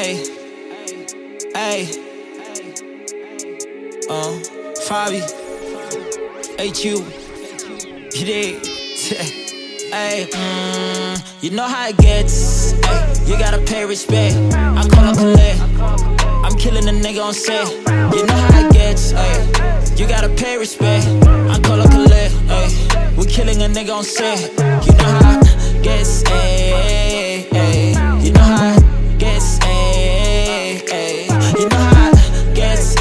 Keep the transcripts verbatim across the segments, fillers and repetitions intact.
Hey, hey, uh, Fabi, H U, you dig? Hey, mm, you know how it gets. Ay, you gotta pay respect. I call up collect. I'm killing a nigga on set. You know how it gets. Ay, you gotta pay respect. I call up collect. Ay, we killing a nigga on set. You know how it gets. Ay, ay, you know how it gets. Ay, ay, you know how it gets.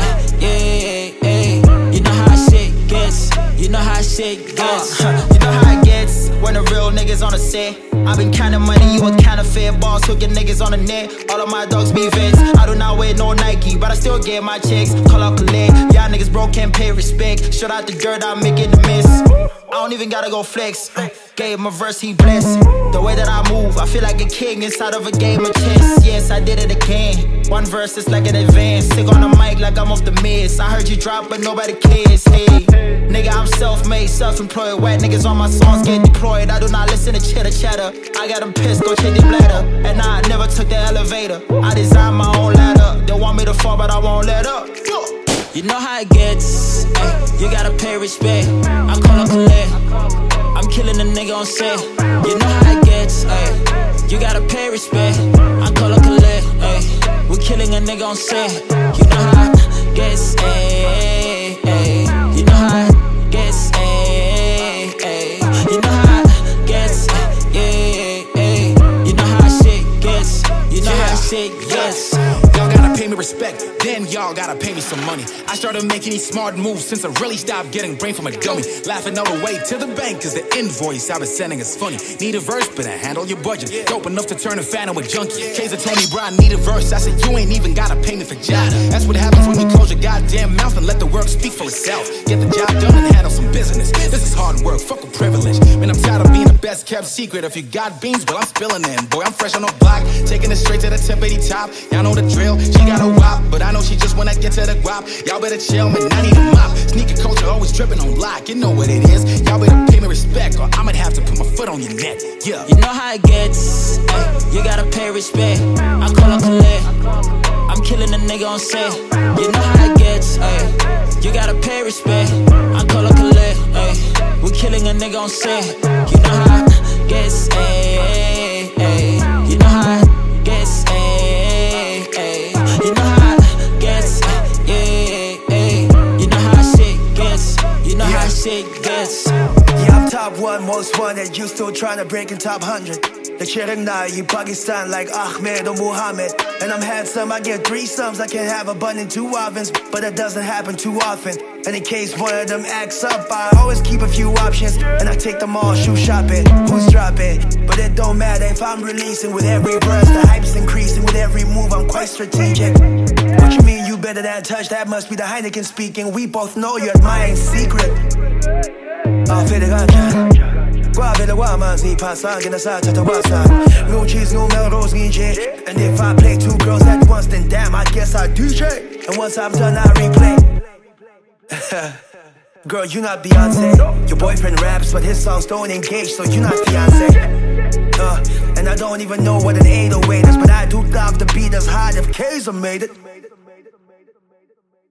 Yeah, yeah, you know how shit gets. You know how shit gets. Uh, you know how it gets when the real niggas on the set. I been counting money, you a counterfeit boss, hooking niggas on the net. All of my dogs be vets. I do not wear no Nike, but I still get my checks. Call out collect, y'all niggas broke, can't pay respect. Shut out the dirt, I'm making the miss. I don't even gotta go flex. uh, Gave him a verse, he blessed. The way that I move, I feel like a king inside of a game of chess. Yes, I did it again. One verse is like an advance. Sick on the mic like I'm off the meds. I heard you drop, but nobody cares. Hey, nigga, I'm self-made, self-employed. White niggas on my songs get deployed. I do not listen to chitter chatter. I got them pissed, go check the bladder. And nah, I never took the elevator. I designed my own ladder. They want me to fall, but I won't let up. You know how it gets. Ay, you gotta pay respect. I call up collect. I'm killing a nigga on set. You know how it gets. Ay, you gotta pay respect. I call up collect. Ay, we killing a nigga on set. You know how it gets. Ay, ay, you know how it gets. Ay, ay, you know how it gets. Yeah, yeah, you know how shit gets. You know how shit gets. Y'all gotta pay me respect, then y'all gotta pay me some money. I started making these smart moves since I really stopped getting brain from a dummy. Laughing all the way to the bank cause the invoice I was sending is funny. Need a verse, but I handle your budget. Dope enough to turn a fan into a junkie. Kaiser told me, bro, I need a verse. I said, you ain't even gotta pay me for job. That's what happens when you close your goddamn mouth and let the work speak for itself. Get the job done and handle some business. This is hard work, fuck a privilege. Man, I'm tired of being the best kept secret. If you got beans, well, I'm spilling them. Boy, I'm fresh on the block, taking it straight to the tip eighty top. Y'all know the drill, she got a wop, but I know she just wanna get to the guap. Y'all better chill, man, I need a mop. Sneaker culture always tripping on lock, you know what it is. Y'all better pay me respect or I might have to put my foot on your neck. Yeah. You know how it gets. Ay, you gotta pay respect. I call up collect. I'm killing a nigga on set. You know how it gets. Ay, you gotta pay respect. I call up collect. Ay, we killing a nigga on set. You know how it gets. Ay, ay, you know how it gets. Ay, ay, you know how it gets. Yeah, yeah, you know how shit gets. You know how shit gets. Yeah, I'm top one, most wanted. You still trying to break in top hundred. The cheering now, you Pakistan like Ahmed or Muhammad. And I'm handsome, I get three sums. I can have a bun in two ovens, but it doesn't happen too often. And in case one of them acts up, I always keep a few options. And I take them all, shoe shopping, who's dropping. But it don't matter if I'm releasing with every verse. The hype's increasing with every move, I'm quite strategic. What you mean you better than touch? That must be the Heineken speaking. We both know you're admiring secret. I'll fit it on. Guavilla Waman, see Passan, get a side to the Wasan. No cheese, no Melrose, E J. And if I play two girls at once, then damn, I guess I D J. And once I'm done, I replay. Girl, you not Beyonce. Your boyfriend raps, but his songs don't engage, so you not fiancé. Uh, and I don't even know what an eight oh eight is, but I do love the beat as hard if Kaiser made it.